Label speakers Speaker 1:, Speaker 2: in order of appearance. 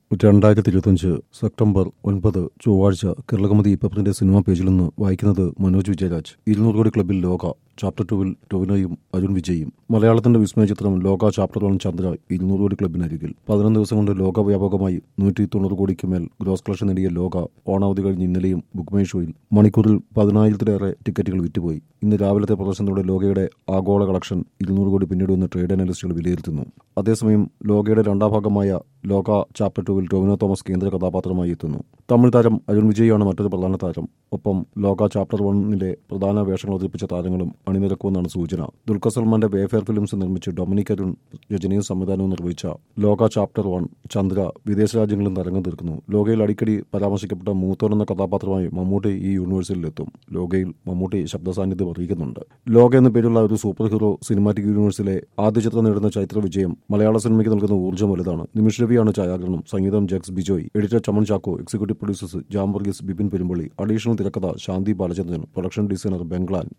Speaker 1: 2025 September 9 ചൊവ്വാഴ്ച കേരളകൗമുദി പേപ്പറിന്റെ cinema പേജിൽ നിന്ന് വായിക്കുന്നത് മനോജ് വിജയരാജ്. 200 കോടി ക്ലബിൽ ലോക ചാപ്റ്റർ 2-വിൽ ടൊവിനോയും അരുൺ വിജയും. മലയാളത്തിന്റെ വിസ്മയ ചിത്രം ലോക ചാപ്റ്റർ 1 ചന്ദ്ര 200 കോടി ക്ലബിനരികിൽ. 11 ദിവസം കൊണ്ട് ലോകവ്യാപകമായി 190 കോടിക്ക് മേൽ ഗ്രോസ് കളക്ഷൻ നേടിയ ലോക ഓണാവധി കഴിഞ്ഞ് ഇന്നലെയും ബുക്ക് മൈ ഷോയിൽ മണിക്കൂറിൽ 10,000-ലേറെ ടിക്കറ്റുകൾ വിറ്റുപോയി. ഇന്ന് രാവിലത്തെ പ്രദർശനത്തോടെ ലോകയുടെ ആഗോള കളക്ഷൻ 200 കോടി പിന്നിടുമെന്ന് ട്രേഡ് അനലിസ്റ്റുകൾ വിലയിരുത്തുന്നു. അതേസമയം ലോകയുടെ രണ്ടാം ഭാഗമായ ലോക ചാപ്റ്റർ 2-വിൽ ടൊവിനോ തോമസ് കേന്ദ്ര കഥാപാത്രമായി എത്തുന്നു. തമിഴ് താരം അരുൺ വിജയാണ് മറ്റൊരു പ്രധാന താരം. ഒപ്പം ലോക ചാപ്റ്റർ 1-ലെ പ്രധാന വേഷങ്ങൾ അവതരിപ്പിച്ച താരങ്ങളും അണിനിരക്കുമെന്നാണ് സൂചന. ദുൽഖർ സൽമാന്റെ വേഫെയർ ഫിലിംസ് നിർമ്മിച്ച് ഡൊമിനിക് അരുൺ രചനയും സംവിധാനവും നിർവഹിച്ച ലോക ചാപ്റ്റർ 1 ചന്ദ്ര വിദേശ രാജ്യങ്ങളിൽ തരംഗം തീർക്കുന്നു. ലോകയിൽ അടിക്കടി പരാമർശിക്കപ്പെട്ട മൂത്തോൻ എന്ന കഥാപാത്രമായി മമ്മൂട്ടി ഈ യൂണിവേഴ്സിലെത്തും. ലോകയിൽ മമ്മൂട്ടി ശബ്ദ സാന്നിധ്യം അറിയിക്കുന്നുണ്ട്. ലോക എന്ന പേരുള്ള ഒരു സൂപ്പർ ഹീറോ സിനിമാറ്റിക് യൂണിവേഴ്സിലെ ആദ്യ ചിത്രം നേടുന്ന ചൈത്ര വിജയം മലയാള സിനിമയ്ക്ക് നൽകുന്ന ഊർജ്ജം വലുതാണ്. നിമിഷ് രവിയാണ് ഛായാഗ്രഹണം. സംഗീതം Jakes Bejoy. Editor Chaman Chakko. Executive producers Jom Varghese, Bipin Perumbally. Additional തിരക്കഥ ശാന്തി ബാലചന്ദ്രൻ. Production designer Banglan.